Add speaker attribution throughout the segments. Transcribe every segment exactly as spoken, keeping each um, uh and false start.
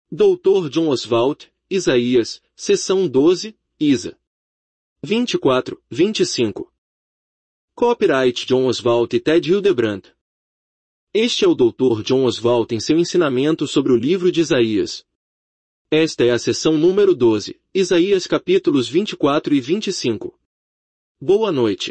Speaker 1: doutor John Oswalt, Isaías, seção doze, Isa. vinte e quatro, vinte e cinco. Copyright John Oswalt e Ted Hildebrand. Este é o doutor John Oswalt em seu ensinamento sobre o livro de Isaías. Esta é a seção número doze, Isaías capítulos vinte e quatro e vinte e cinco. Boa noite.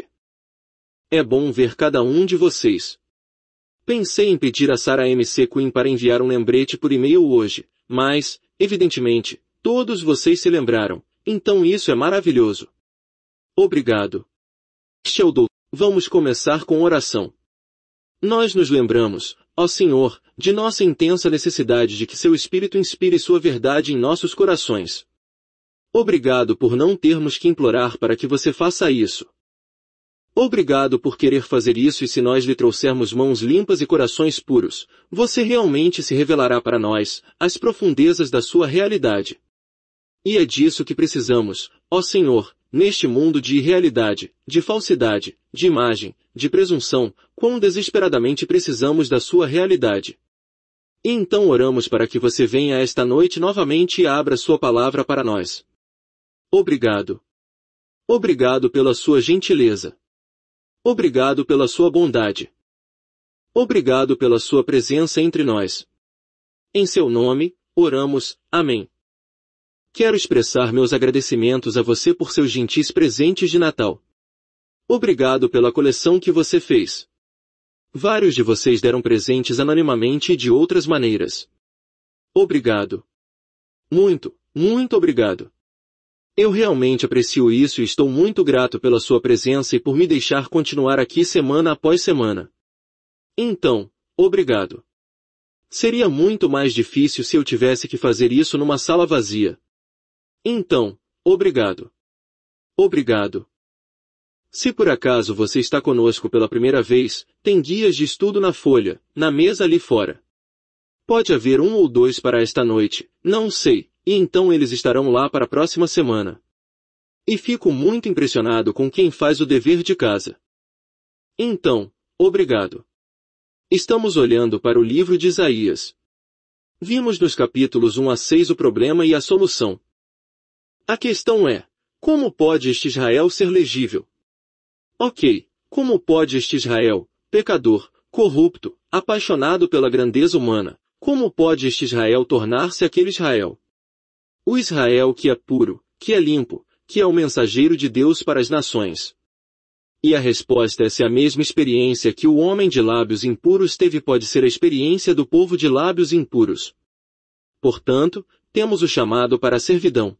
Speaker 1: É bom ver cada um de vocês. Pensei em pedir a Sarah M C Quinn para enviar um lembrete por e-mail hoje, mas, evidentemente, todos vocês se lembraram, então isso é maravilhoso. Obrigado. Este é o doutor. Vamos começar com oração. Nós nos lembramos, ó Senhor, de nossa intensa necessidade de que seu Espírito inspire sua verdade em nossos corações. Obrigado por não termos que implorar para que você faça isso. Obrigado por querer fazer isso e se nós lhe trouxermos mãos limpas e corações puros, você realmente se revelará para nós, as profundezas da sua realidade. E é disso que precisamos, ó Senhor, neste mundo de irrealidade, de falsidade, de imagem, de presunção, quão desesperadamente precisamos da sua realidade. E então oramos para que você venha esta noite novamente e abra sua palavra para nós. Obrigado. Obrigado pela sua gentileza. Obrigado pela sua bondade. Obrigado pela sua presença entre nós. Em seu nome, oramos, amém. Quero expressar meus agradecimentos a você por seus gentis presentes de Natal. Obrigado pela coleção que você fez. Vários de vocês deram presentes anonimamente e de outras maneiras. Obrigado. Muito, muito obrigado. Eu realmente aprecio isso e estou muito grato pela sua presença e por me deixar continuar aqui semana após semana. Então, obrigado. Seria muito mais difícil se eu tivesse que fazer isso numa sala vazia. Então, obrigado. Obrigado. Se por acaso você está conosco pela primeira vez, tem guias de estudo na folha, na mesa ali fora. Pode haver um ou dois para esta noite, não sei, e então eles estarão lá para a próxima semana. E fico muito impressionado com quem faz o dever de casa. Então, obrigado. Estamos olhando para o livro de Isaías. Vimos nos capítulos um a seis o problema e a solução. A questão é, como pode este Israel ser legível? Ok, como pode este Israel, pecador, corrupto, apaixonado pela grandeza humana, como pode este Israel tornar-se aquele Israel? O Israel que é puro, que é limpo, que é o mensageiro de Deus para as nações. E a resposta é se a mesma experiência que o homem de lábios impuros teve pode ser a experiência do povo de lábios impuros. Portanto, temos o chamado para a servidão.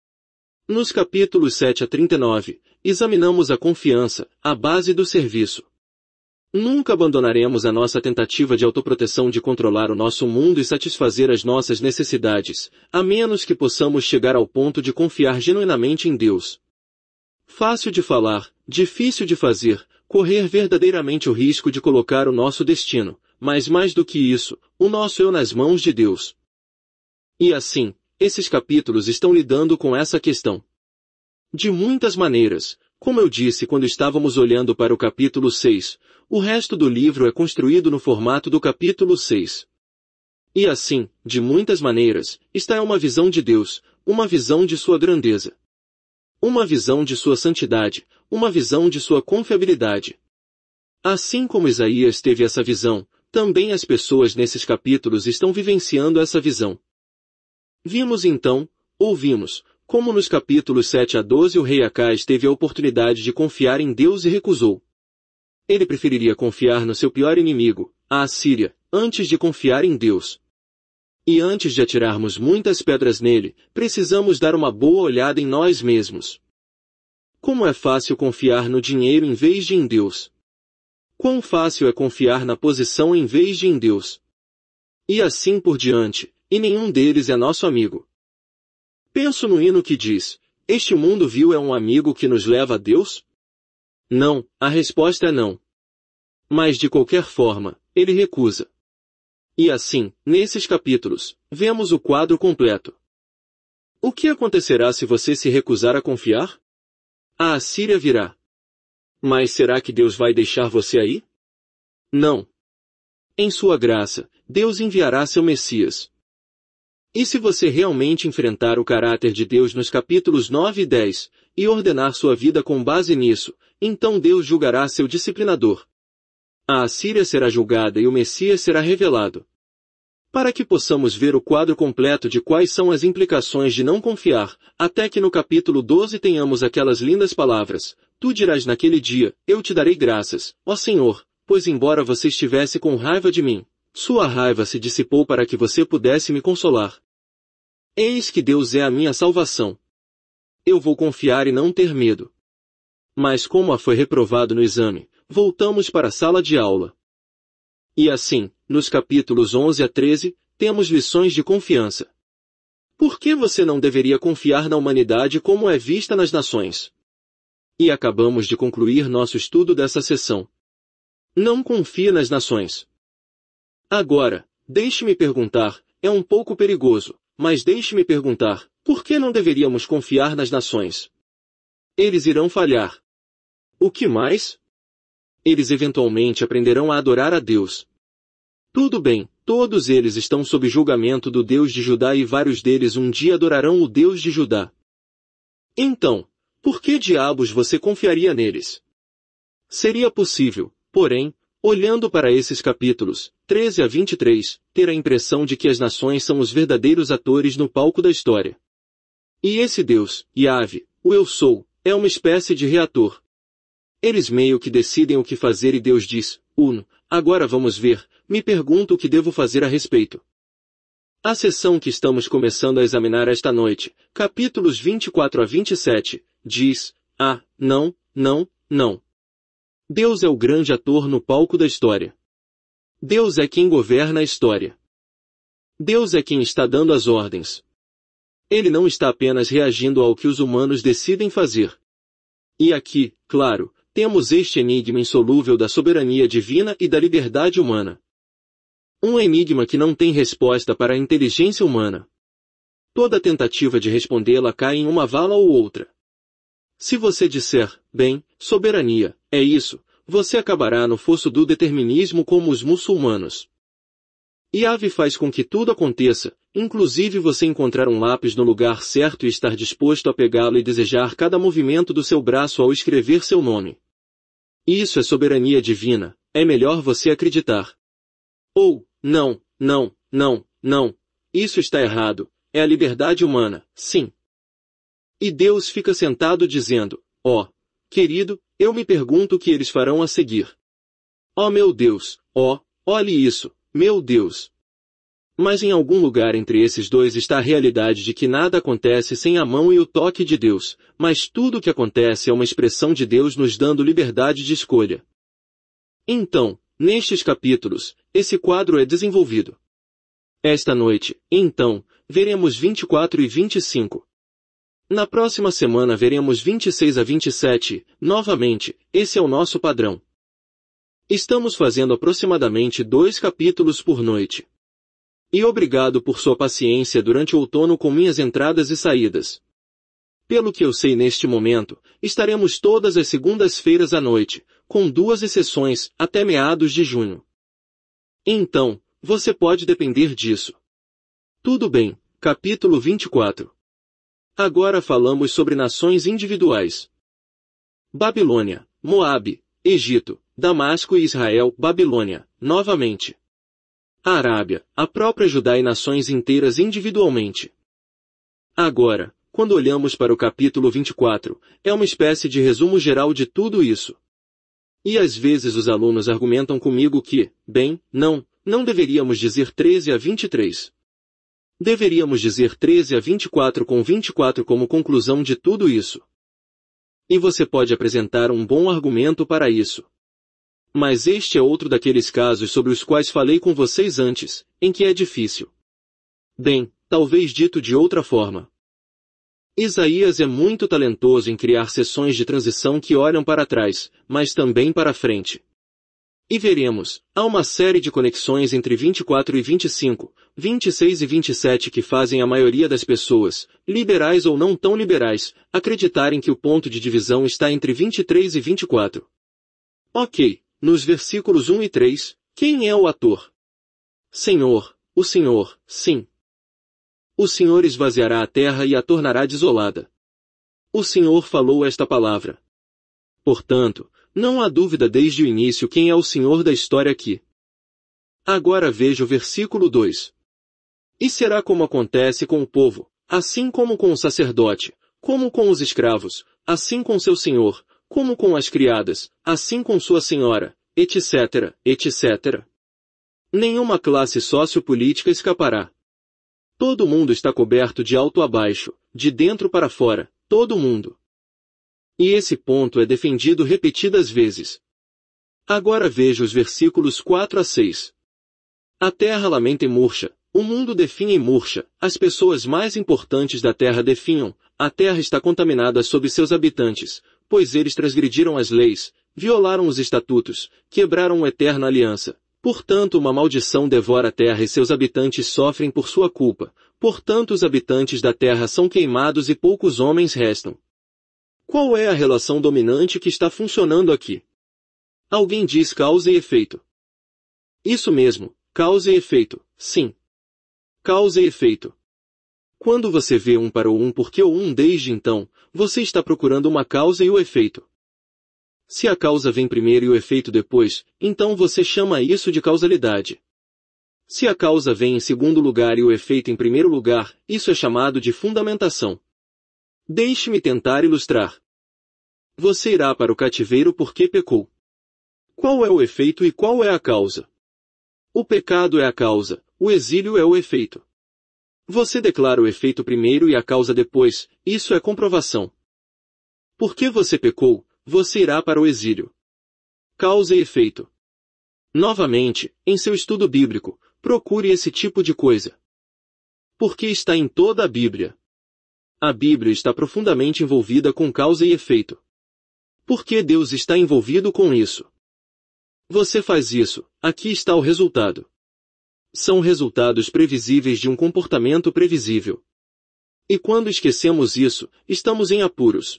Speaker 1: Nos capítulos sete a trinta e nove, examinamos a confiança, a base do serviço. Nunca abandonaremos a nossa tentativa de autoproteção de controlar o nosso mundo e satisfazer as nossas necessidades, a menos que possamos chegar ao ponto de confiar genuinamente em Deus. Fácil de falar, difícil de fazer, correr verdadeiramente o risco de colocar o nosso destino, mas mais do que isso, o nosso eu nas mãos de Deus. E assim, esses capítulos estão lidando com essa questão. De muitas maneiras, como eu disse quando estávamos olhando para o capítulo seis, o resto do livro é construído no formato do capítulo seis. E assim, de muitas maneiras, esta é uma visão de Deus, uma visão de sua grandeza. Uma visão de sua santidade, uma visão de sua confiabilidade. Assim como Isaías teve essa visão, também as pessoas nesses capítulos estão vivenciando essa visão. Vimos então, ouvimos, como nos capítulos sete a doze o rei Acaz teve a oportunidade de confiar em Deus e recusou. Ele preferiria confiar no seu pior inimigo, a Assíria, antes de confiar em Deus. E antes de atirarmos muitas pedras nele, precisamos dar uma boa olhada em nós mesmos. Como é fácil confiar no dinheiro em vez de em Deus. Quão fácil é confiar na posição em vez de em Deus. E assim por diante, e nenhum deles é nosso amigo. Penso no hino que diz, este mundo vil é um amigo que nos leva a Deus? Não, a resposta é não. Mas de qualquer forma, ele recusa. E assim, nesses capítulos, vemos o quadro completo. O que acontecerá se você se recusar a confiar? A Assíria virá. Mas será que Deus vai deixar você aí? Não. Em sua graça, Deus enviará seu Messias. E se você realmente enfrentar o caráter de Deus nos capítulos nove e dez, e ordenar sua vida com base nisso, então Deus julgará seu disciplinador. A Assíria será julgada e o Messias será revelado. Para que possamos ver o quadro completo de quais são as implicações de não confiar, até que no capítulo doze tenhamos aquelas lindas palavras: Tu dirás naquele dia, eu te darei graças, ó Senhor, pois embora você estivesse com raiva de mim, sua raiva se dissipou para que você pudesse me consolar. Eis que Deus é a minha salvação. Eu vou confiar e não ter medo. Mas como a foi reprovado no exame, voltamos para a sala de aula. E assim, nos capítulos onze a treze, temos lições de confiança. Por que você não deveria confiar na humanidade como é vista nas nações? E acabamos de concluir nosso estudo dessa sessão. Não confie nas nações. Agora, deixe-me perguntar, é um pouco perigoso, mas deixe-me perguntar, por que não deveríamos confiar nas nações? Eles irão falhar. O que mais? Eles eventualmente aprenderão a adorar a Deus. Tudo bem, todos eles estão sob julgamento do Deus de Judá e vários deles um dia adorarão o Deus de Judá. Então, por que diabos você confiaria neles? Seria possível, porém, olhando para esses capítulos, treze a vinte e três, ter a impressão de que as nações são os verdadeiros atores no palco da história. E esse Deus, Yahvé, o Eu Sou, é uma espécie de reator. Eles meio que decidem o que fazer e Deus diz, Uno, agora vamos ver, me pergunto o que devo fazer a respeito. A sessão que estamos começando a examinar esta noite, capítulos vinte e quatro a vinte e sete, diz, ah, não, não, não. Deus é o grande ator no palco da história. Deus é quem governa a história. Deus é quem está dando as ordens. Ele não está apenas reagindo ao que os humanos decidem fazer. E aqui, claro, temos este enigma insolúvel da soberania divina e da liberdade humana. Um enigma que não tem resposta para a inteligência humana. Toda tentativa de respondê-la cai em uma vala ou outra. Se você disser, bem, soberania, é isso, você acabará no fosso do determinismo como os muçulmanos. Yahvé faz com que tudo aconteça, inclusive você encontrar um lápis no lugar certo e estar disposto a pegá-lo e desejar cada movimento do seu braço ao escrever seu nome. Isso é soberania divina, é melhor você acreditar. Ou, não, não, não, não, isso está errado, é a liberdade humana, sim. E Deus fica sentado dizendo, ó, oh, querido, eu me pergunto o que eles farão a seguir. Ó oh, meu Deus, ó, oh, olhe isso, meu Deus. Mas em algum lugar entre esses dois está a realidade de que nada acontece sem a mão e o toque de Deus, mas tudo o que acontece é uma expressão de Deus nos dando liberdade de escolha. Então, nestes capítulos, esse quadro é desenvolvido. Esta noite, então, veremos vinte e quatro e vinte e cinco. Na próxima semana veremos vinte e seis a vinte e sete, novamente, esse é o nosso padrão. Estamos fazendo aproximadamente dois capítulos por noite. E obrigado por sua paciência durante o outono com minhas entradas e saídas. Pelo que eu sei neste momento, estaremos todas as segundas-feiras à noite, com duas exceções, até meados de junho. Então, você pode depender disso. Tudo bem, capítulo vinte e quatro. Agora falamos sobre nações individuais. Babilônia, Moabe, Egito, Damasco e Israel, Babilônia, novamente. A Arábia, a própria Judá e nações inteiras individualmente. Agora, quando olhamos para o capítulo vinte e quatro, é uma espécie de resumo geral de tudo isso. E às vezes os alunos argumentam comigo que, bem, não, não deveríamos dizer treze a vinte e três. Deveríamos dizer treze a vinte e quatro com vinte e quatro como conclusão de tudo isso. E você pode apresentar um bom argumento para isso. Mas este é outro daqueles casos sobre os quais falei com vocês antes, em que é difícil. Bem, talvez dito de outra forma. Isaías é muito talentoso em criar sessões de transição que olham para trás, mas também para frente. E veremos, há uma série de conexões entre vinte e quatro e vinte e cinco, vinte e seis e vinte e sete que fazem a maioria das pessoas, liberais ou não tão liberais, acreditarem que o ponto de divisão está entre vinte e três e vinte e quatro. Ok. Nos versículos um e três, quem é o ator? Senhor, o Senhor, sim. O Senhor esvaziará a terra e a tornará desolada. O Senhor falou esta palavra. Portanto, não há dúvida desde o início quem é o Senhor da história aqui. Agora veja o versículo dois. E será como acontece com o povo, assim como com o sacerdote, como com os escravos, assim com seu senhor, como com as criadas, assim com sua senhora, etc, etcétera. Nenhuma classe sociopolítica escapará. Todo mundo está coberto de alto a baixo, de dentro para fora, todo mundo. E esse ponto é defendido repetidas vezes. Agora veja os versículos quatro a seis. A terra lamenta e murcha, o mundo definha e murcha, as pessoas mais importantes da terra definham, a terra está contaminada sob seus habitantes, pois eles transgrediram as leis, violaram os estatutos, quebraram a eterna aliança. Portanto, uma maldição devora a terra e seus habitantes sofrem por sua culpa. Portanto, os habitantes da terra são queimados e poucos homens restam. Qual é a relação dominante que está funcionando aqui? Alguém diz causa e efeito. Isso mesmo, causa e efeito, sim. Causa e efeito. Quando você vê um para o um porque o um desde então, você está procurando uma causa e o efeito. Se a causa vem primeiro e o efeito depois, então você chama isso de causalidade. Se a causa vem em segundo lugar e o efeito em primeiro lugar, isso é chamado de fundamentação. Deixe-me tentar ilustrar. Você irá para o cativeiro porque pecou. Qual é o efeito e qual é a causa? O pecado é a causa, o exílio é o efeito. Você declara o efeito primeiro e a causa depois, isso é comprovação. Porque você pecou, você irá para o exílio. Causa e efeito. Novamente, em seu estudo bíblico, procure esse tipo de coisa. Porque está em toda a Bíblia. A Bíblia está profundamente envolvida com causa e efeito. Por que Deus está envolvido com isso? Você faz isso, aqui está o resultado. São resultados previsíveis de um comportamento previsível. E quando esquecemos isso, estamos em apuros.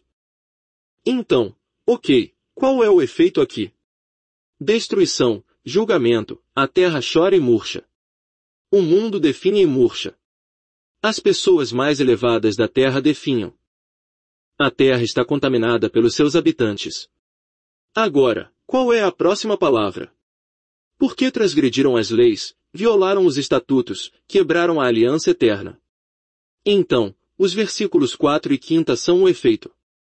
Speaker 1: Então, ok, qual é o efeito aqui? Destruição, julgamento, a terra chora e murcha. O mundo definha e murcha. As pessoas mais elevadas da terra definham. A terra está contaminada pelos seus habitantes. Agora, qual é a próxima palavra? Porque transgrediram as leis, violaram os estatutos, quebraram a aliança eterna. Então, os versículos quatro e quinta são o efeito.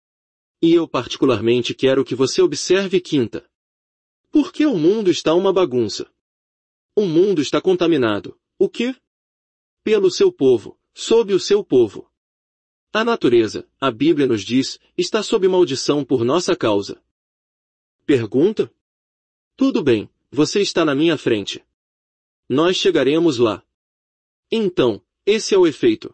Speaker 1: E eu particularmente quero que você observe quinta. Porque o mundo está uma bagunça. O mundo está contaminado. O quê? Pelo seu povo, sob o seu povo. A natureza, a Bíblia nos diz, está sob maldição por nossa causa. Pergunta? Tudo bem, você está na minha frente. Nós chegaremos lá. Então, esse é o efeito.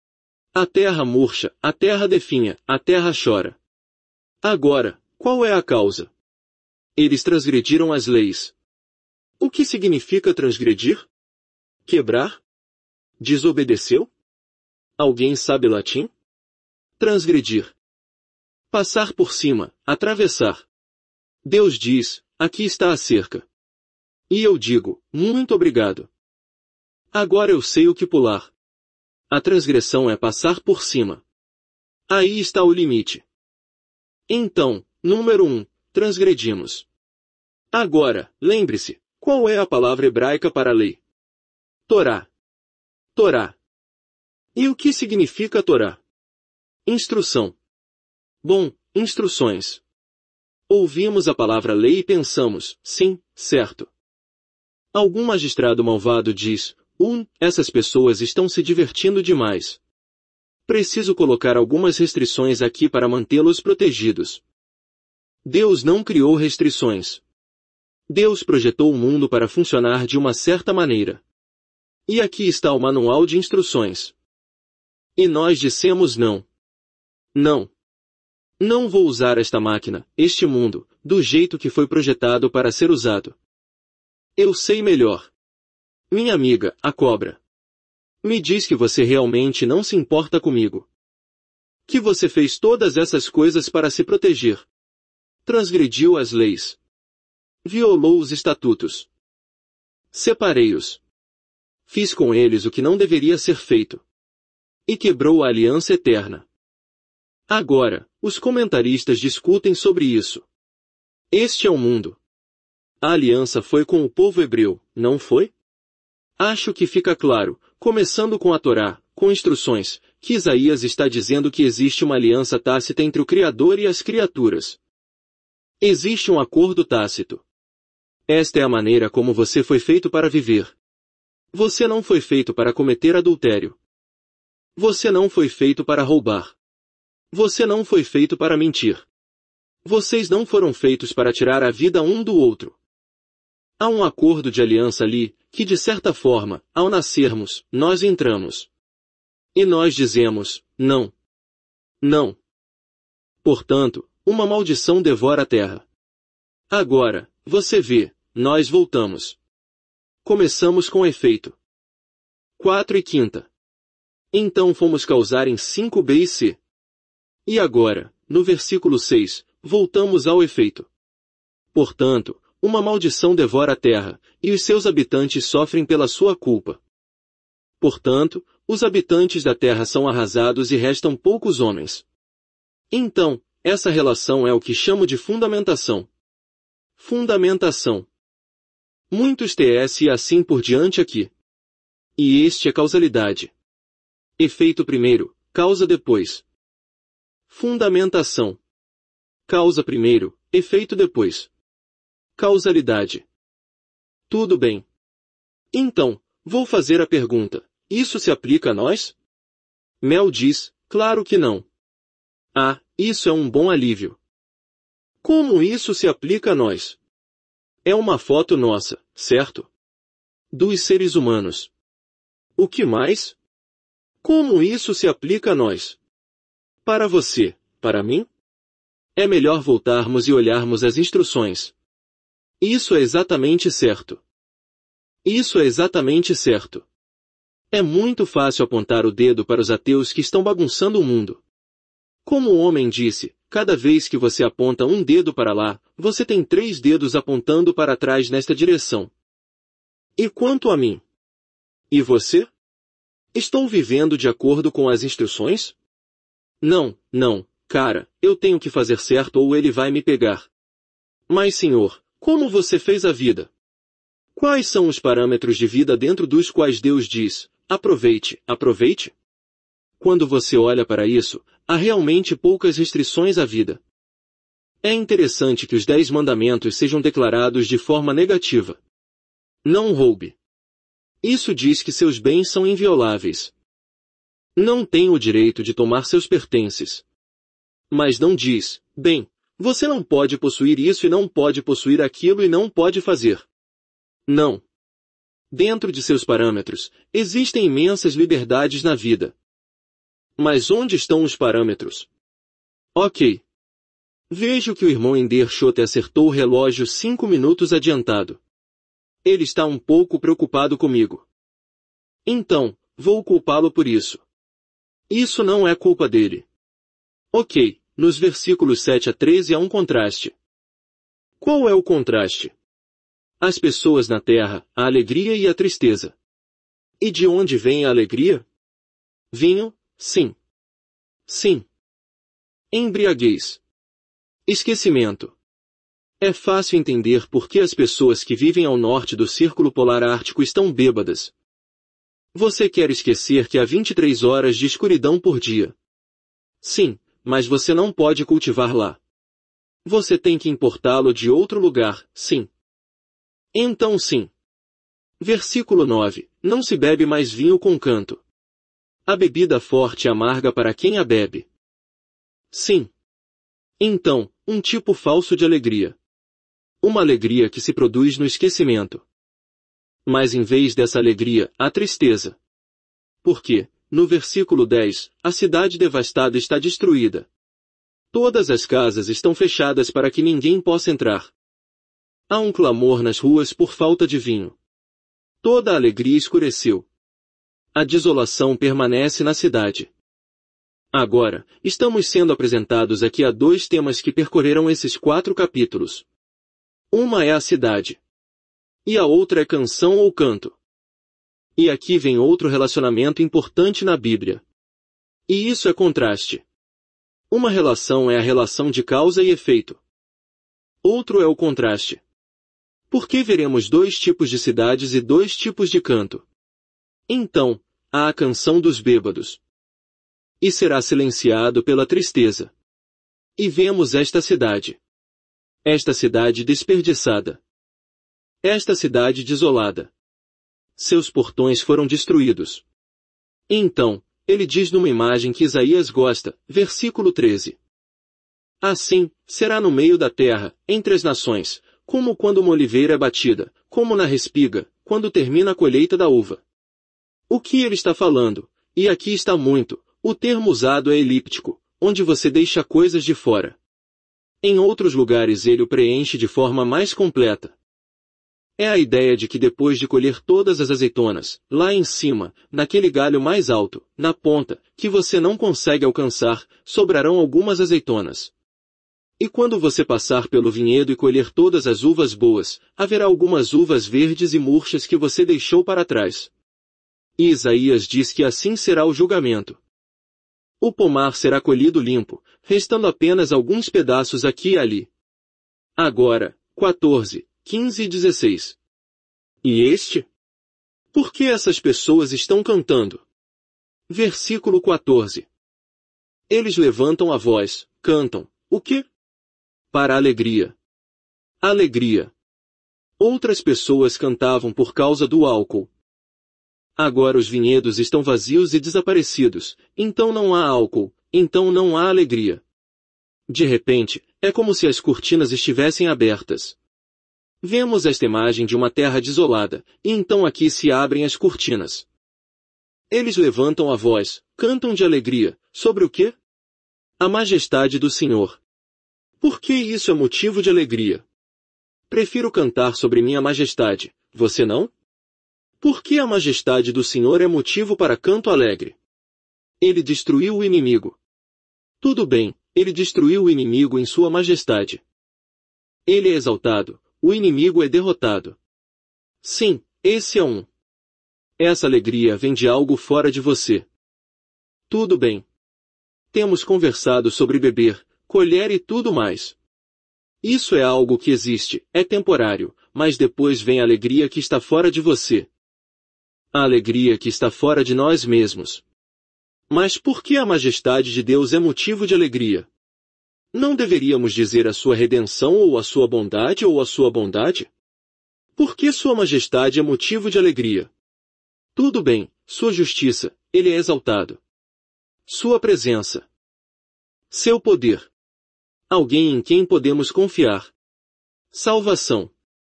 Speaker 1: A terra murcha, a terra definha, a terra chora. Agora, qual é a causa? Eles transgrediram as leis. O que significa transgredir? Quebrar? Desobedeceu? Alguém sabe latim? Transgredir. Passar por cima, atravessar. Deus diz, aqui está a cerca. E eu digo, muito obrigado. Agora eu sei o que pular. A transgressão é passar por cima. Aí está o limite. Então, número um, transgredimos. Agora, lembre-se, qual é a palavra hebraica para lei? Torá. Torá. E o que significa Torá? Instrução. Bom, instruções. Ouvimos a palavra lei e pensamos, sim, certo. Algum magistrado malvado diz, um, essas pessoas estão se divertindo demais. Preciso colocar algumas restrições aqui para mantê-los protegidos. Deus não criou restrições. Deus projetou o mundo para funcionar de uma certa maneira. E aqui está o manual de instruções. E nós dissemos não. Não. Não vou usar esta máquina, este mundo, do jeito que foi projetado para ser usado. Eu sei melhor. Minha amiga, a cobra. Me diz que você realmente não se importa comigo. Que você fez todas essas coisas para se proteger. Transgrediu as leis. Violou os estatutos. Separei-os. Fiz com eles o que não deveria ser feito. E quebrou a aliança eterna. Agora, os comentaristas discutem sobre isso. Este é o mundo. A aliança foi com o povo hebreu, não foi? Acho que fica claro, começando com a Torá, com instruções, que Isaías está dizendo que existe uma aliança tácita entre o Criador e as criaturas. Existe um acordo tácito. Esta é a maneira como você foi feito para viver. Você não foi feito para cometer adultério. Você não foi feito para roubar. Você não foi feito para mentir. Vocês não foram feitos para tirar a vida um do outro. Há um acordo de aliança ali, que de certa forma, ao nascermos, nós entramos. E nós dizemos, não. Não. Portanto, uma maldição devora a terra. Agora, você vê, nós voltamos. Começamos com efeito. quatro e quinta. Então fomos causar em cinco B e C. E agora, no versículo seis, voltamos ao efeito. Portanto, uma maldição devora a terra, e os seus habitantes sofrem pela sua culpa. Portanto, os habitantes da terra são arrasados e restam poucos homens. Então, essa relação é o que chamo de fundamentação. Fundamentação. Muitos T S e assim por diante aqui. E este é causalidade. Efeito primeiro, causa depois. Fundamentação. Causa primeiro, efeito depois. Causalidade. Tudo bem. Então, vou fazer a pergunta. Isso se aplica a nós? Mel diz, claro que não. Ah, isso é um bom alívio. Como isso se aplica a nós? É uma foto nossa, certo? Dos seres humanos. O que mais? Como isso se aplica a nós? Para você, para mim? É melhor voltarmos e olharmos as instruções. Isso é exatamente certo. Isso é exatamente certo. É muito fácil apontar o dedo para os ateus que estão bagunçando o mundo. Como o homem disse, cada vez que você aponta um dedo para lá, você tem três dedos apontando para trás nesta direção. E quanto a mim? E você? Estou vivendo de acordo com as instruções? Não, não, cara, eu tenho que fazer certo ou ele vai me pegar. Mas Senhor, como você fez a vida? Quais são os parâmetros de vida dentro dos quais Deus diz, aproveite, aproveite? Quando você olha para isso, há realmente poucas restrições à vida. É interessante que os dez mandamentos sejam declarados de forma negativa. Não roube. Isso diz que seus bens são invioláveis. Não tem o direito de tomar seus pertences. Mas não diz, bem, você não pode possuir isso e não pode possuir aquilo e não pode fazer. Não. Dentro de seus parâmetros, existem imensas liberdades na vida. Mas onde estão os parâmetros? Ok. Vejo que o irmão Ender Schotte acertou o relógio cinco minutos adiantado. Ele está um pouco preocupado comigo. Então, vou culpá-lo por isso. Isso não é culpa dele. Ok, nos versículos sete a treze há um contraste. Qual é o contraste? As pessoas na terra, a alegria e a tristeza. E de onde vem a alegria? Vinho, sim. Sim. Embriaguez. Esquecimento. É fácil entender por que as pessoas que vivem ao norte do Círculo Polar Ártico estão bêbadas. Você quer esquecer que há vinte e três horas de escuridão por dia. Sim, mas você não pode cultivar lá. Você tem que importá-lo de outro lugar, sim. Então sim. Versículo nove. Não se bebe mais vinho com canto. A bebida forte e amarga para quem a bebe. Sim. Então, um tipo falso de alegria. Uma alegria que se produz no esquecimento. Mas em vez dessa alegria, há tristeza. Porque, no versículo dez, a cidade devastada está destruída. Todas as casas estão fechadas para que ninguém possa entrar. Há um clamor nas ruas por falta de vinho. Toda a alegria escureceu. A desolação permanece na cidade. Agora, estamos sendo apresentados aqui a dois temas que percorreram esses quatro capítulos. Uma é a cidade. E a outra é canção ou canto. E aqui vem outro relacionamento importante na Bíblia. E isso é contraste. Uma relação é a relação de causa e efeito. Outro é o contraste. Por que veremos dois tipos de cidades e dois tipos de canto? Então, há a canção dos bêbados. E será silenciado pela tristeza. E vemos esta cidade. Esta cidade desperdiçada. Esta cidade desolada. Seus portões foram destruídos. Então, ele diz numa imagem que Isaías gosta, versículo treze. Assim, será no meio da terra, entre as nações, como quando uma oliveira é batida, como na respiga, quando termina a colheita da uva. O que ele está falando? E aqui está muito, o termo usado é elíptico, onde você deixa coisas de fora. Em outros lugares ele o preenche de forma mais completa. É a ideia de que depois de colher todas as azeitonas, lá em cima, naquele galho mais alto, na ponta, que você não consegue alcançar, sobrarão algumas azeitonas. E quando você passar pelo vinhedo e colher todas as uvas boas, haverá algumas uvas verdes e murchas que você deixou para trás. E Isaías diz que assim será o julgamento. O pomar será colhido limpo, restando apenas alguns pedaços aqui e ali. Agora, quatorze, quinze e dezesseis. E este? Por que essas pessoas estão cantando? Versículo quatorze. Eles levantam a voz, cantam, o quê? Para alegria. Alegria. Outras pessoas cantavam por causa do álcool. Agora os vinhedos estão vazios e desaparecidos, então não há álcool, então não há alegria. De repente, é como se as cortinas estivessem abertas. Vemos esta imagem de uma terra desolada, e então aqui se abrem as cortinas. Eles levantam a voz, cantam de alegria, sobre o quê? A majestade do Senhor. Por que isso é motivo de alegria? Prefiro cantar sobre minha majestade, você não? Por que a majestade do Senhor é motivo para canto alegre? Ele destruiu o inimigo. Tudo bem, ele destruiu o inimigo em sua majestade. Ele é exaltado, o inimigo é derrotado. Sim, esse é um. Essa alegria vem de algo fora de você. Tudo bem. Temos conversado sobre beber, colher e tudo mais. Isso é algo que existe, é temporário, mas depois vem a alegria que está fora de você. A alegria que está fora de nós mesmos. Mas por que a majestade de Deus é motivo de alegria? Não deveríamos dizer a sua redenção ou a sua bondade ou a sua bondade? Por que sua majestade é motivo de alegria? Tudo bem, sua justiça, ele é exaltado. Sua presença. Seu poder. Alguém em quem podemos confiar. Salvação.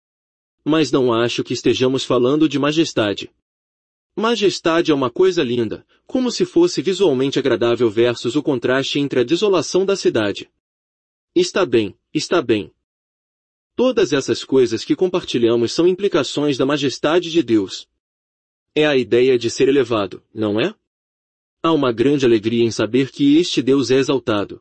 Speaker 1: Mas não acho que estejamos falando de majestade. Majestade é uma coisa linda, como se fosse visualmente agradável versus o contraste entre a desolação da cidade. Está bem, está bem. Todas essas coisas que compartilhamos são implicações da majestade de Deus. É a ideia de ser elevado, não é? Há uma grande alegria em saber que este Deus é exaltado.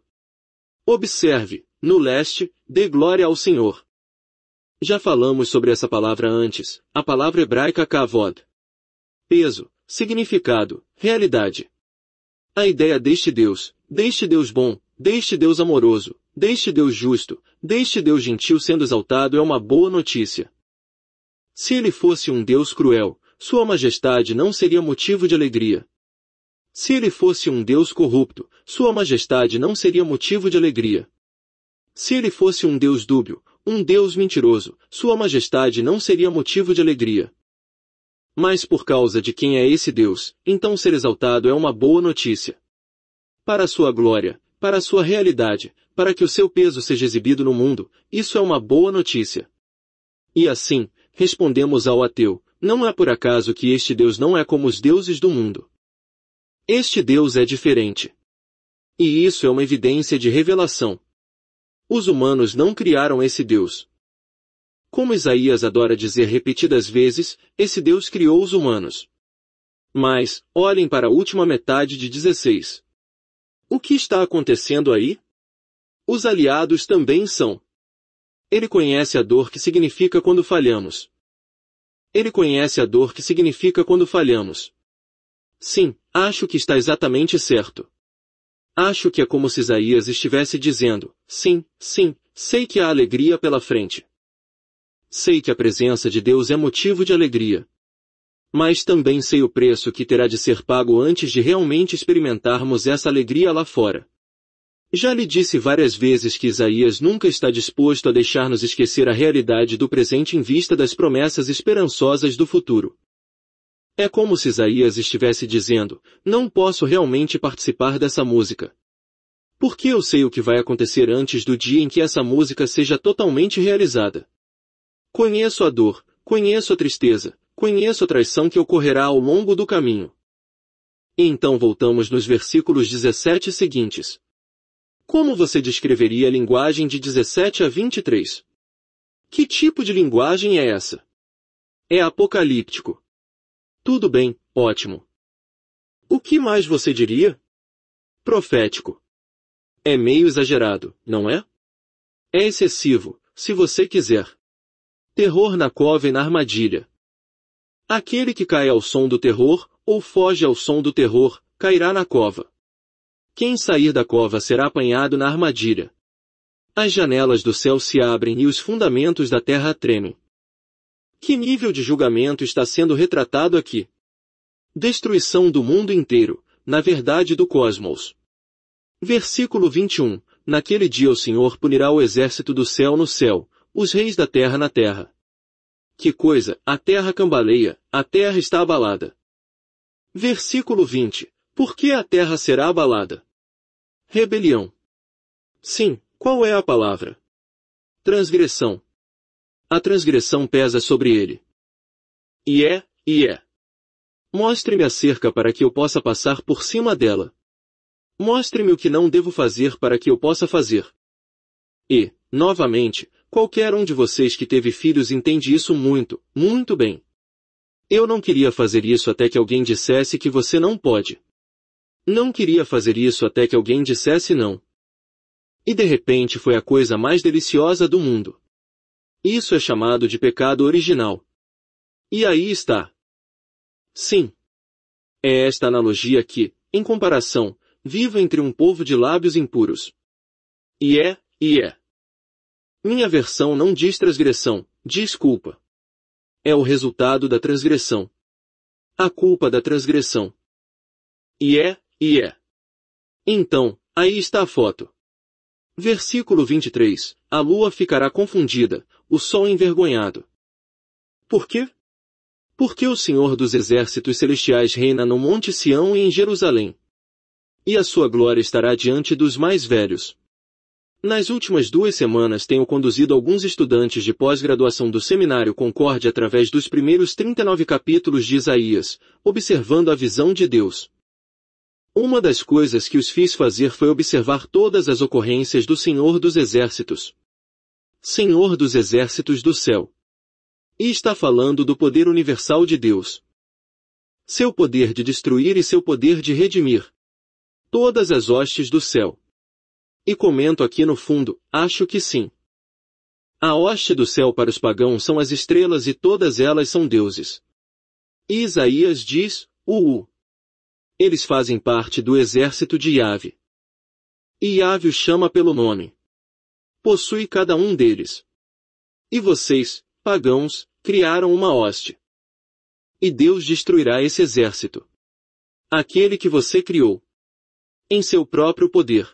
Speaker 1: Observe, no leste, dê glória ao Senhor. Já falamos sobre essa palavra antes, a palavra hebraica kavod. Peso, significado, realidade. A ideia deste Deus, deste Deus bom, deste Deus amoroso, deste Deus justo, deste Deus gentil sendo exaltado é uma boa notícia. Se ele fosse um Deus cruel, sua majestade não seria motivo de alegria. Se ele fosse um Deus corrupto, sua majestade não seria motivo de alegria. Se ele fosse um Deus dúbio, um Deus mentiroso, sua majestade não seria motivo de alegria. Mas por causa de quem é esse Deus, então ser exaltado é uma boa notícia. Para a sua glória, para a sua realidade, para que o seu peso seja exibido no mundo, isso é uma boa notícia. E assim, respondemos ao ateu, não é por acaso que este Deus não é como os deuses do mundo. Este Deus é diferente. E isso é uma evidência de revelação. Os humanos não criaram esse Deus. Como Isaías adora dizer repetidas vezes, esse Deus criou os humanos. Mas, olhem para a última metade de dezesseis. O que está acontecendo aí? Os aliados também são. Ele conhece a dor que significa quando falhamos. Ele conhece a dor que significa quando falhamos. Sim, acho que está exatamente certo. Acho que é como se Isaías estivesse dizendo, sim, sim, sei que há alegria pela frente. Sei que a presença de Deus é motivo de alegria. Mas também sei o preço que terá de ser pago antes de realmente experimentarmos essa alegria lá fora. Já lhe disse várias vezes que Isaías nunca está disposto a deixar-nos esquecer a realidade do presente em vista das promessas esperançosas do futuro. É como se Isaías estivesse dizendo, não posso realmente participar dessa música. Porque eu sei o que vai acontecer antes do dia em que essa música seja totalmente realizada. Conheço a dor, conheço a tristeza, conheço a traição que ocorrerá ao longo do caminho. E então voltamos nos versículos dezessete seguintes. Como você descreveria a linguagem de dezessete a vinte e três? Que tipo de linguagem é essa? É apocalíptico. Tudo bem, ótimo. O que mais você diria? Profético. É meio exagerado, não é? É excessivo, se você quiser. Terror na cova e na armadilha. Aquele que cai ao som do terror, ou foge ao som do terror, cairá na cova. Quem sair da cova será apanhado na armadilha. As janelas do céu se abrem e os fundamentos da terra tremem. Que nível de julgamento está sendo retratado aqui? Destruição do mundo inteiro, na verdade do cosmos. Versículo vinte e um. Naquele dia o Senhor punirá o exército do céu no céu, os reis da terra na terra. Que coisa, a terra cambaleia, a terra está abalada. Versículo vinte. Por que a terra será abalada? Rebelião. Sim, qual é a palavra? Transgressão. A transgressão pesa sobre ele. E é, e é. Mostre-me a cerca para que eu possa passar por cima dela. Mostre-me o que não devo fazer para que eu possa fazer. E, novamente, qualquer um de vocês que teve filhos entende isso muito, muito bem. Eu não queria fazer isso até que alguém dissesse que você não pode. Não queria fazer isso até que alguém dissesse não. E de repente foi a coisa mais deliciosa do mundo. Isso é chamado de pecado original. E aí está. Sim. É esta analogia que, em comparação, vive entre um povo de lábios impuros. E é, e é. Minha versão não diz transgressão, diz culpa. É o resultado da transgressão. A culpa da transgressão. E é, e é. Então, aí está a foto. Versículo vinte e três. A lua ficará confundida, o sol envergonhado. Por quê? Porque o Senhor dos exércitos celestiais reina no Monte Sião e em Jerusalém. E a sua glória estará diante dos mais velhos. Nas últimas duas semanas tenho conduzido alguns estudantes de pós-graduação do Seminário Concórdia através dos primeiros trinta e nove capítulos de Isaías, observando a visão de Deus. Uma das coisas que os fiz fazer foi observar todas as ocorrências do Senhor dos Exércitos. Senhor dos Exércitos do céu. E está falando do poder universal de Deus. Seu poder de destruir e seu poder de redimir. Todas as hostes do céu. E comento aqui no fundo, acho que sim. A hoste do céu para os pagãos são as estrelas e todas elas são deuses. E Isaías diz, uh, eles fazem parte do exército de Yahvé. E Yahvé os chama pelo nome. Possui cada um deles. E vocês, pagãos, criaram uma hoste. E Deus destruirá esse exército. Aquele que você criou. Em seu próprio poder.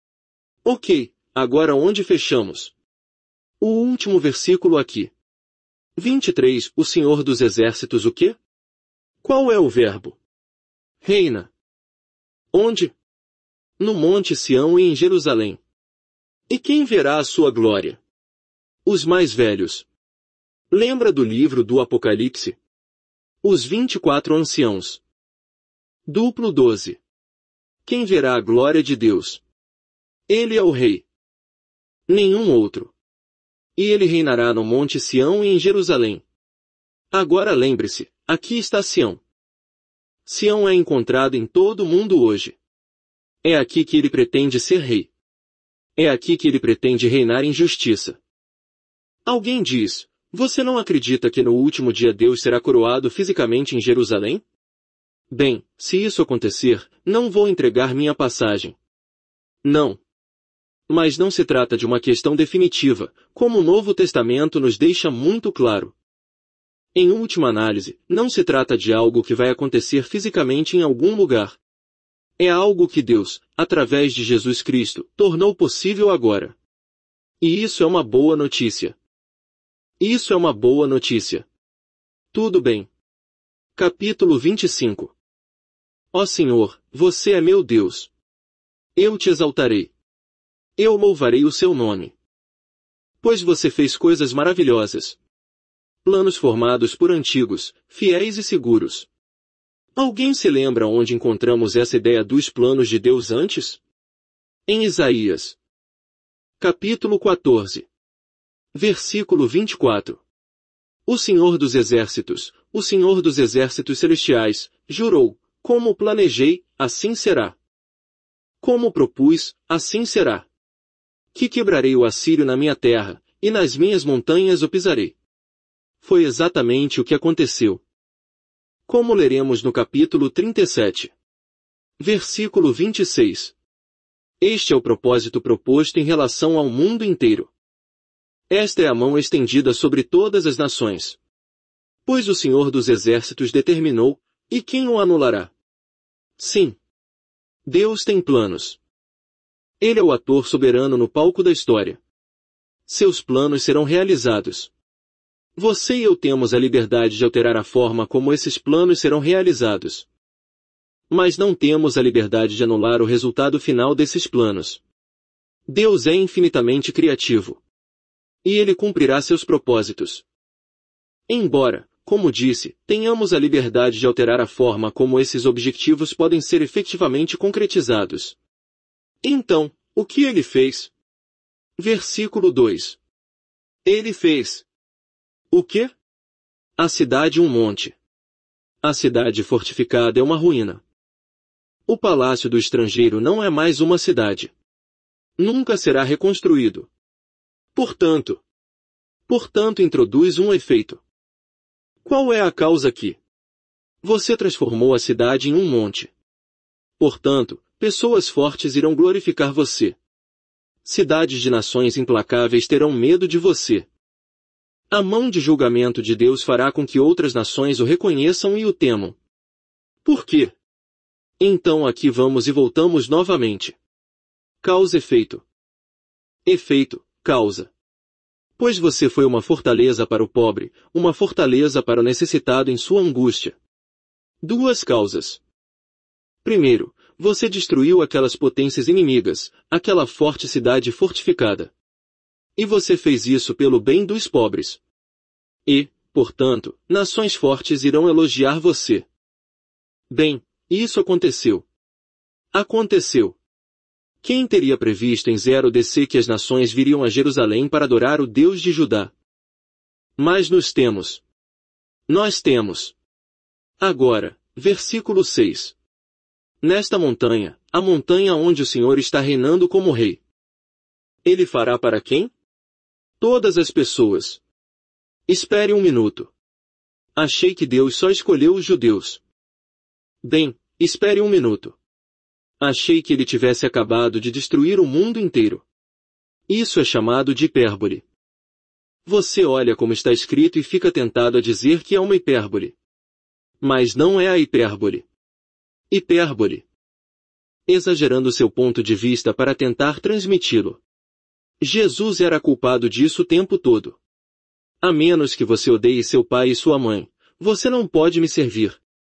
Speaker 1: Ok, agora onde fechamos? O último versículo aqui. vinte e três. O Senhor dos Exércitos o quê? Qual é o verbo? Reina. Onde? No Monte Sião e em Jerusalém. E quem verá a sua glória? Os mais velhos. Lembra do livro do Apocalipse? Os vinte e quatro anciãos. Duplo doze. Quem verá a glória de Deus? Ele é o Rei. Nenhum outro. E ele reinará no Monte Sião e em Jerusalém. Agora lembre-se, aqui está Sião. Sião é encontrado em todo o mundo hoje. É aqui que ele pretende ser rei. É aqui que ele pretende reinar em justiça. Alguém diz, você não acredita que no último dia Deus será coroado fisicamente em Jerusalém? Bem, se isso acontecer, não vou entregar minha passagem. Não. Mas não se trata de uma questão definitiva, como o Novo Testamento nos deixa muito claro. Em última análise, não se trata de algo que vai acontecer fisicamente em algum lugar. É algo que Deus, através de Jesus Cristo, tornou possível agora. E isso é uma boa notícia. Isso é uma boa notícia. Tudo bem. Capítulo vinte e cinco. Ó Senhor, você é meu Deus. Eu te exaltarei. Eu louvarei o seu nome. Pois você fez coisas maravilhosas. Planos formados por antigos, fiéis e seguros. Alguém se lembra onde encontramos essa ideia dos planos de Deus antes? Em Isaías. Capítulo quatorze. Versículo vinte e quatro. O Senhor dos Exércitos, o Senhor dos Exércitos Celestiais, jurou, como planejei, assim será. Como propus, assim será. Que quebrarei o assírio na minha terra, e nas minhas montanhas o pisarei. Foi exatamente o que aconteceu. Como leremos no capítulo trinta e sete. Versículo vinte e seis. Este é o propósito proposto em relação ao mundo inteiro. Esta é a mão estendida sobre todas as nações. Pois o Senhor dos Exércitos determinou, e quem o anulará? Sim. Deus tem planos. Ele é o ator soberano no palco da história. Seus planos serão realizados. Você e eu temos a liberdade de alterar a forma como esses planos serão realizados. Mas não temos a liberdade de anular o resultado final desses planos. Deus é infinitamente criativo. E Ele cumprirá seus propósitos. Embora, como disse, tenhamos a liberdade de alterar a forma como esses objetivos podem ser efetivamente concretizados. Então, o que ele fez? Versículo dois. Ele fez. O quê? A cidade um monte. A cidade fortificada é uma ruína. O palácio do estrangeiro não é mais uma cidade. Nunca será reconstruído. Portanto, portanto introduz um efeito. Qual é a causa aqui? Você transformou a cidade em um monte. Portanto, pessoas fortes irão glorificar você. Cidades de nações implacáveis terão medo de você. A mão de julgamento de Deus fará com que outras nações o reconheçam e o temam. Por quê? Então aqui vamos e voltamos novamente. Causa-efeito. Efeito, causa. Pois você foi uma fortaleza para o pobre, uma fortaleza para o necessitado em sua angústia. Duas causas. Primeiro, você destruiu aquelas potências inimigas, aquela forte cidade fortificada. E você fez isso pelo bem dos pobres. E, portanto, nações fortes irão elogiar você. Bem, isso aconteceu. Aconteceu. Quem teria previsto em zero D C que as nações viriam a Jerusalém para adorar o Deus de Judá? Mas nos temos. Nós temos. Agora, versículo seis. Nesta montanha, a montanha onde o Senhor está reinando como rei. Ele fará para quem? Todas as pessoas. Espere um minuto. Achei que Deus só escolheu os judeus. Bem, espere um minuto. Achei que ele tivesse acabado de destruir o mundo inteiro. Isso é chamado de hipérbole. Você olha como está escrito e fica tentado a dizer que é uma hipérbole. Mas não é a hipérbole. Hipérbole. Exagerando seu ponto de vista para tentar transmiti-lo. Jesus era culpado disso o tempo todo. A menos que você odeie seu pai e sua mãe, você não pode me servir.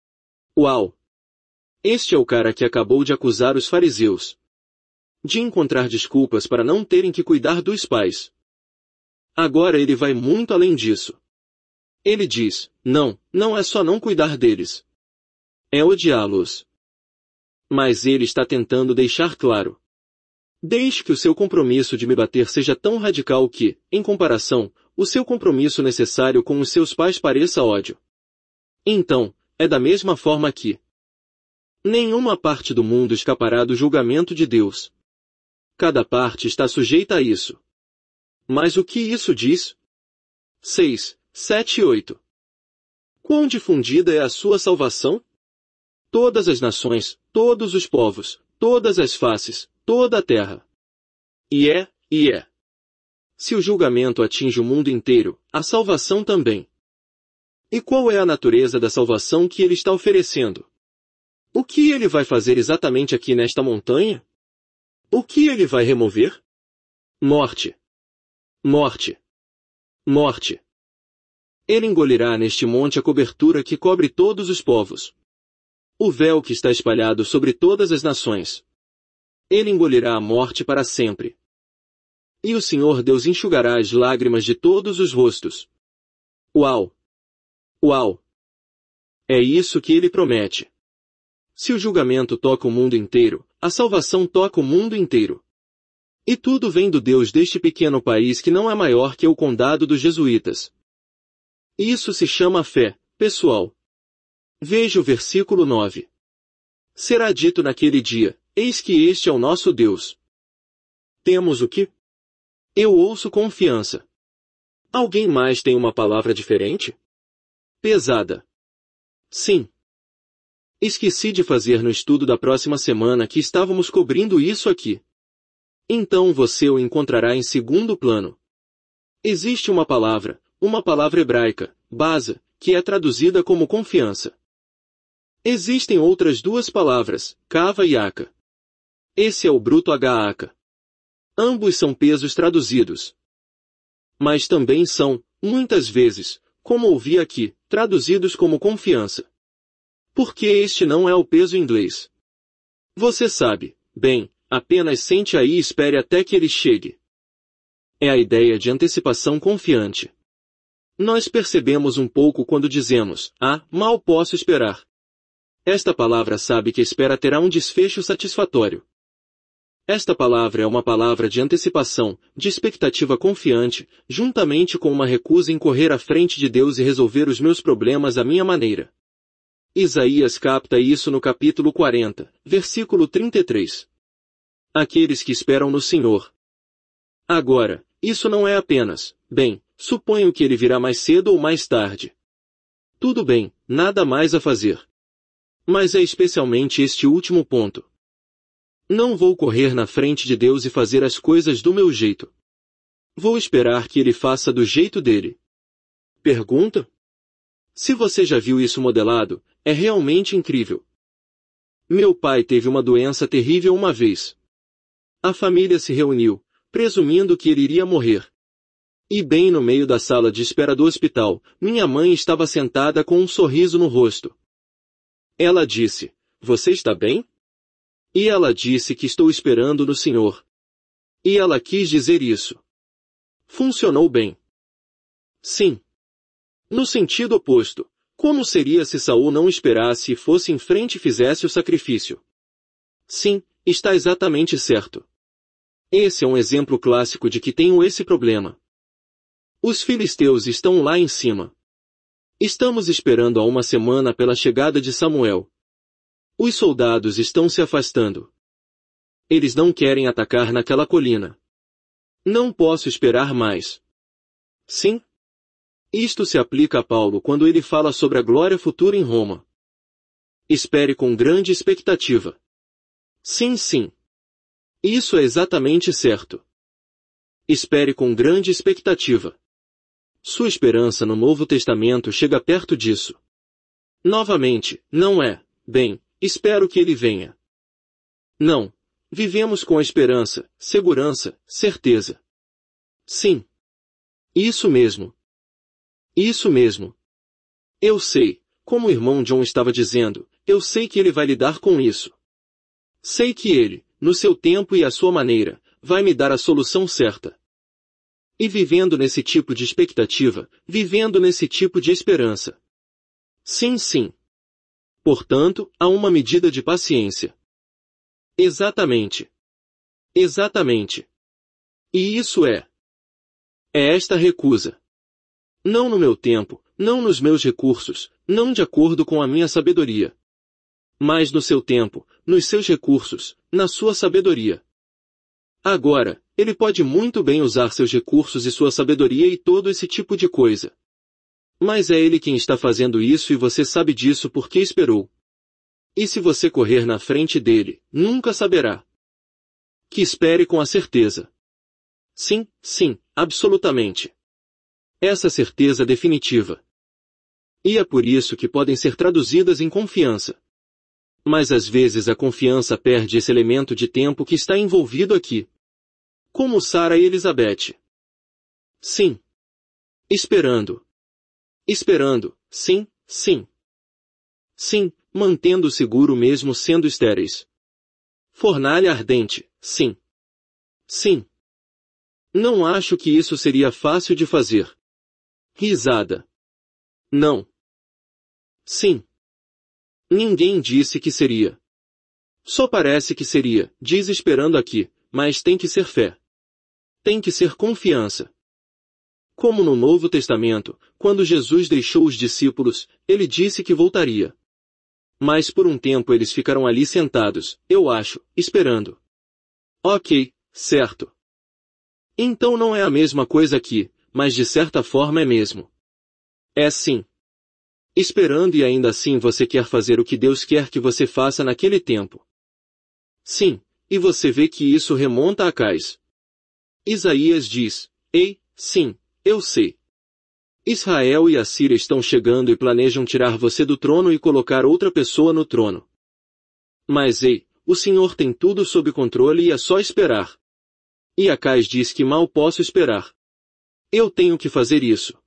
Speaker 1: Uau! Este é o cara que acabou de acusar os fariseus de encontrar desculpas para não terem que cuidar dos pais. Agora ele vai muito além disso. Ele diz, não, não é só não cuidar deles. É odiá-los. Mas ele está tentando deixar claro. Deixe que o seu compromisso de me bater seja tão radical que, em comparação, o seu compromisso necessário com os seus pais pareça ódio. Então, é da mesma forma que nenhuma parte do mundo escapará do julgamento de Deus. Cada parte está sujeita a isso. Mas o que isso diz? seis, sete e oito. Quão difundida é a sua salvação? Todas as nações, todos os povos, todas as faces, toda a terra. E é, e é. Se o julgamento atinge o mundo inteiro, a salvação também. E qual é a natureza da salvação que ele está oferecendo? O que ele vai fazer exatamente aqui nesta montanha? O que ele vai remover? Morte. Morte. Morte. Ele engolirá neste monte a cobertura que cobre todos os povos. O véu que está espalhado sobre todas as nações. Ele engolirá a morte para sempre. E o Senhor Deus enxugará as lágrimas de todos os rostos. Uau! Uau! É isso que ele promete. Se o julgamento toca o mundo inteiro, a salvação toca o mundo inteiro. E tudo vem do Deus deste pequeno país que não é maior que o condado dos jesuítas. Isso se chama fé, pessoal. Veja o versículo nove. Será dito naquele dia, eis que este é o nosso Deus. Temos o quê? Eu ouço confiança. Alguém mais tem uma palavra diferente? Pesada. Sim. Esqueci de fazer no estudo da próxima semana que estávamos cobrindo isso aqui. Então você o encontrará em segundo plano. Existe uma palavra, uma palavra hebraica, baza, que é traduzida como confiança. Existem outras duas palavras, kava e aka. Esse é o bruto H-aka. Ambos são pesos traduzidos. Mas também são, muitas vezes, como ouvi aqui, traduzidos como confiança. Porque este não é o peso inglês. Você sabe, bem, apenas sente aí e espere até que ele chegue. É a ideia de antecipação confiante. Nós percebemos um pouco quando dizemos, ah, mal posso esperar. Esta palavra sabe que a espera terá um desfecho satisfatório. Esta palavra é uma palavra de antecipação, de expectativa confiante, juntamente com uma recusa em correr à frente de Deus e resolver os meus problemas à minha maneira. Isaías capta isso no capítulo quarenta, versículo trinta e três. Aqueles que esperam no Senhor. Agora, isso não é apenas, bem, suponho que ele virá mais cedo ou mais tarde. Tudo bem, nada mais a fazer. Mas é especialmente este último ponto. Não vou correr na frente de Deus e fazer as coisas do meu jeito. Vou esperar que ele faça do jeito dele. Pergunta? Se você já viu isso modelado, é realmente incrível. Meu pai teve uma doença terrível uma vez. A família se reuniu, presumindo que ele iria morrer. E bem no meio da sala de espera do hospital, minha mãe estava sentada com um sorriso no rosto. Ela disse, você está bem? E ela disse que estou esperando no Senhor. E ela quis dizer isso. Funcionou bem. Sim. No sentido oposto, como seria se Saul não esperasse e fosse em frente e fizesse o sacrifício? Sim, está exatamente certo. Esse é um exemplo clássico de que tenho esse problema. Os filisteus estão lá em cima. Estamos esperando há uma semana pela chegada de Samuel. Os soldados estão se afastando. Eles não querem atacar naquela colina. Não posso esperar mais. Sim? Isto se aplica a Paulo quando ele fala sobre a glória futura em Roma. Espere com grande expectativa. Sim, sim. Isso é exatamente certo. Espere com grande expectativa. Sua esperança no Novo Testamento chega perto disso. Novamente, não é, bem, espero que ele venha. Não. Vivemos com a esperança, segurança, certeza. Sim. Isso mesmo. Isso mesmo. Eu sei, como o irmão John estava dizendo, eu sei que ele vai lidar com isso. Sei que ele, no seu tempo e à sua maneira, vai me dar a solução certa. E vivendo nesse tipo de expectativa, vivendo nesse tipo de esperança. Sim, sim. Portanto, há uma medida de paciência. Exatamente. Exatamente. E isso é. É esta recusa. Não no meu tempo, não nos meus recursos, não de acordo com a minha sabedoria. Mas no seu tempo, nos seus recursos, na sua sabedoria. Agora, ele pode muito bem usar seus recursos e sua sabedoria e todo esse tipo de coisa. Mas é ele quem está fazendo isso e você sabe disso porque esperou. E se você correr na frente dele, nunca saberá. Que espere com a certeza. Sim, sim, absolutamente. Essa certeza definitiva. E é por isso que podem ser traduzidas em confiança. Mas às vezes a confiança perde esse elemento de tempo que está envolvido aqui. Como Sara e Elizabeth. Sim. Esperando. Esperando, sim, sim. Sim, mantendo seguro mesmo sendo estéreis. Fornalha ardente, sim. Sim. Não acho que isso seria fácil de fazer. Risada. Não. Sim. Ninguém disse que seria. Só parece que seria, diz esperando aqui, mas tem que ser fé. Tem que ser confiança. Como no Novo Testamento, quando Jesus deixou os discípulos, ele disse que voltaria. Mas por um tempo eles ficaram ali sentados, eu acho, esperando. Ok, certo. Então não é a mesma coisa aqui, mas de certa forma é mesmo. É sim. Esperando e ainda assim você quer fazer o que Deus quer que você faça naquele tempo. Sim, e você vê que isso remonta a Acais. Isaías diz, ei, sim, eu sei. Israel e a Síria estão chegando e planejam tirar você do trono e colocar outra pessoa no trono. Mas ei, o Senhor tem tudo sob controle e é só esperar. E Acais diz que mal posso esperar. Eu tenho que fazer isso.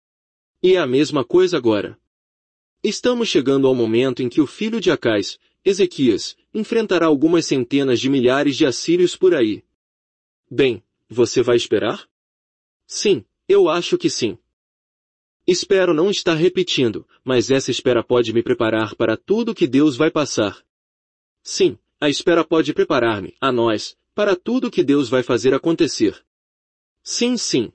Speaker 1: E é a mesma coisa agora. Estamos chegando ao momento em que o filho de Acais, Ezequias, enfrentará algumas centenas de milhares de assírios por aí. Bem, você vai esperar? Sim, eu acho que sim. Espero não estar repetindo, mas essa espera pode me preparar para tudo que Deus vai passar. Sim, a espera pode preparar-me, a nós, para tudo que Deus vai fazer acontecer. Sim, sim.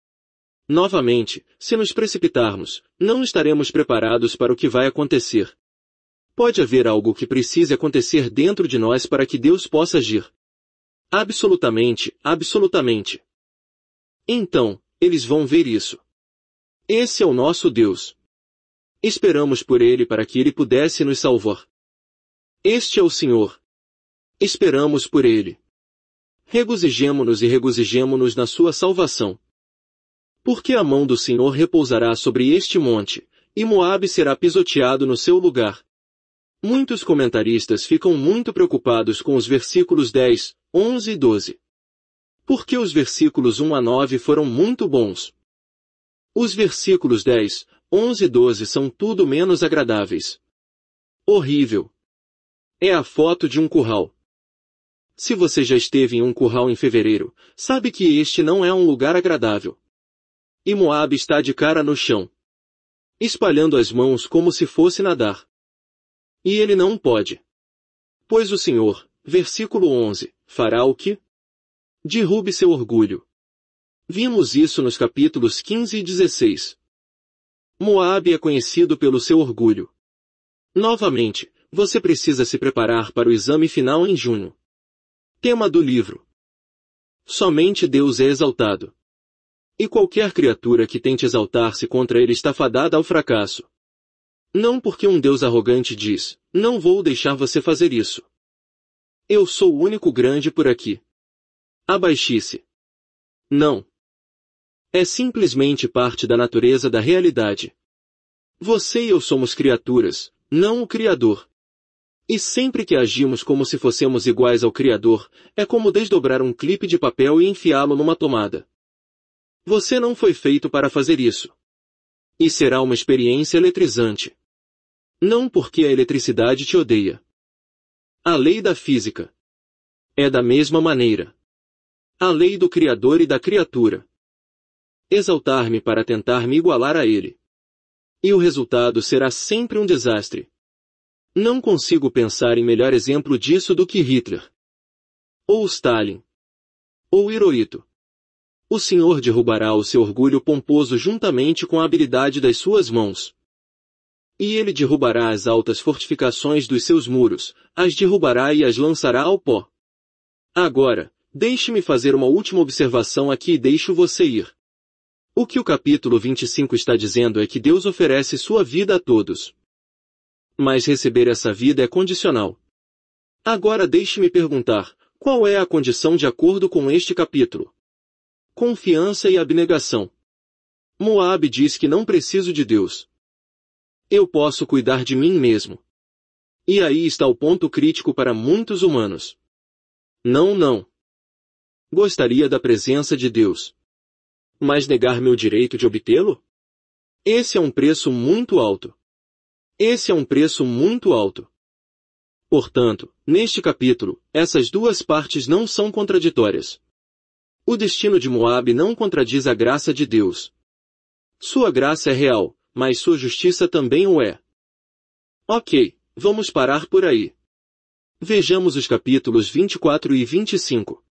Speaker 1: Novamente, se nos precipitarmos, não estaremos preparados para o que vai acontecer. Pode haver algo que precise acontecer dentro de nós para que Deus possa agir. Absolutamente, absolutamente. Então, eles vão ver isso. Esse é o nosso Deus. Esperamos por Ele para que Ele pudesse nos salvar. Este é o Senhor. Esperamos por Ele. Regozijemo-nos e regozijemo-nos na sua salvação. Porque a mão do Senhor repousará sobre este monte, e Moabe será pisoteado no seu lugar. Muitos comentaristas ficam muito preocupados com os versículos dez, onze e doze. Porque os versículos um a nove foram muito bons. Os versículos dez, onze e doze são tudo menos agradáveis. Horrível. É a foto de um curral. Se você já esteve em um curral em fevereiro, sabe que este não é um lugar agradável. E Moabe está de cara no chão, espalhando as mãos como se fosse nadar. E ele não pode. Pois o Senhor, versículo onze, fará o quê? Derrube seu orgulho. Vimos isso nos capítulos quinze e dezesseis. Moabe é conhecido pelo seu orgulho. Novamente, você precisa se preparar para o exame final em junho. Tema do livro. Somente Deus é exaltado. E qualquer criatura que tente exaltar-se contra ele está fadada ao fracasso. Não porque um Deus arrogante diz, não vou deixar você fazer isso. Eu sou o único grande por aqui. Abaixe-se. Não. É simplesmente parte da natureza da realidade. Você e eu somos criaturas, não o Criador. E sempre que agimos como se fossemos iguais ao Criador, é como desdobrar um clipe de papel e enfiá-lo numa tomada. Você não foi feito para fazer isso. E será uma experiência eletrizante. Não porque a eletricidade te odeia. A lei da física. É da mesma maneira. A lei do Criador e da criatura. Exaltar-me para tentar me igualar a ele. E o resultado será sempre um desastre. Não consigo pensar em melhor exemplo disso do que Hitler. Ou Stalin. Ou Hirohito. O Senhor derrubará o seu orgulho pomposo juntamente com a habilidade das suas mãos. E ele derrubará as altas fortificações dos seus muros, as derrubará e as lançará ao pó. Agora, deixe-me fazer uma última observação aqui e deixo você ir. O que o capítulo vinte e cinco está dizendo é que Deus oferece sua vida a todos. Mas receber essa vida é condicional. Agora deixe-me perguntar, qual é a condição de acordo com este capítulo? Confiança e abnegação. Moabe diz que não preciso de Deus. Eu posso cuidar de mim mesmo. E aí está o ponto crítico para muitos humanos. Não, não. Gostaria da presença de Deus. Mas negar meu direito de obtê-lo? Esse é um preço muito alto. Esse é um preço muito alto. Portanto, neste capítulo, essas duas partes não são contraditórias. O destino de Moabe não contradiz a graça de Deus. Sua graça é real, mas sua justiça também o é. Ok, vamos parar por aí. Vejamos os capítulos vinte e quatro e vinte e cinco.